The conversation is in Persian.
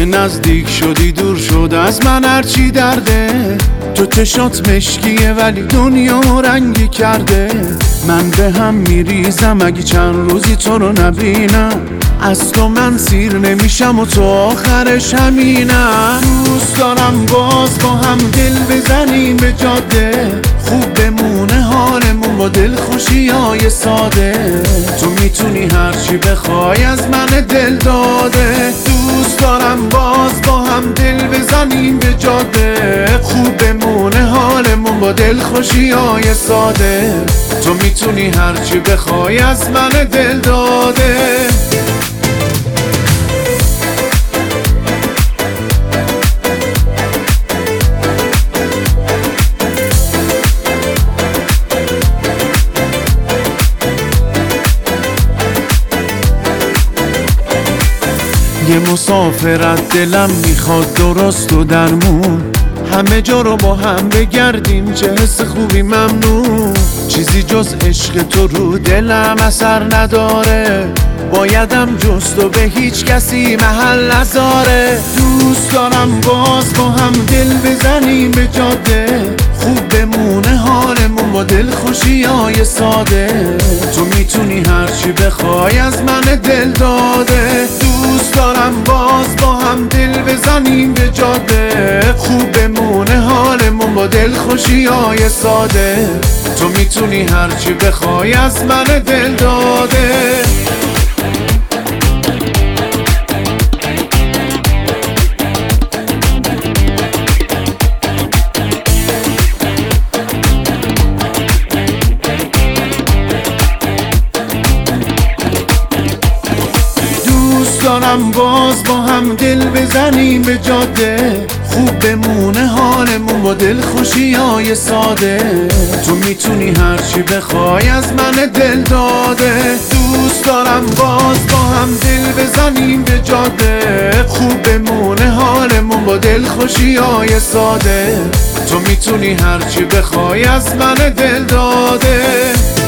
نزدیک شدی دور شد از من هرچی درده. تو چشات مشکیه ولی دنیا رنگی کرده. من به هم میریزم اگه چند روزی تو رو نبینم. از تو من سیر نمیشم و تو آخرش همینم. دوست دارم باز با هم دل بزنیم به جاده. خوب بمونه حالمون با دلخوشی های ساده. تو میتونی هرچی بخوای از من دل داده. دوست دارم باز با هم دل بزنیم به جاده. خوب بمونه حالمون با دلخوشی های ساده. تو میتونی هرچی بخوای از من دل داده. یه مسافرت دلم میخواد درست و درمون. همه جا رو با هم بگردیم چه حس خوبی ممنون. چیزی جز عشق تو رو دلم اثر نداره. بایدم جز تو به هیچ کسی محل نذاره. دوست دارم باز با هم دل بزنیم به جاده. خوب بمونه حالمون با دلخوشی های ساده. تو میتونی هرچی بخوای از من دل داده. دوست دارم باز با هم دل بزنیم به جاده. خوب بمونه حالمون با دلخوشی های ساده. تو میتونی هرچی بخوای از من دل داده. دوست دارم باز با هم دل بزنیم به جاده. خوب بمونه حالمون با دلخوشی های ساده. تو میتونی هرچی بخوای از من دل داده. دوست دارم باز با هم دل بزنیم به جاده. خوب بمونه حالمون با دلخوشی های ساده. تو میتونی هرچی بخوای از من دل داده.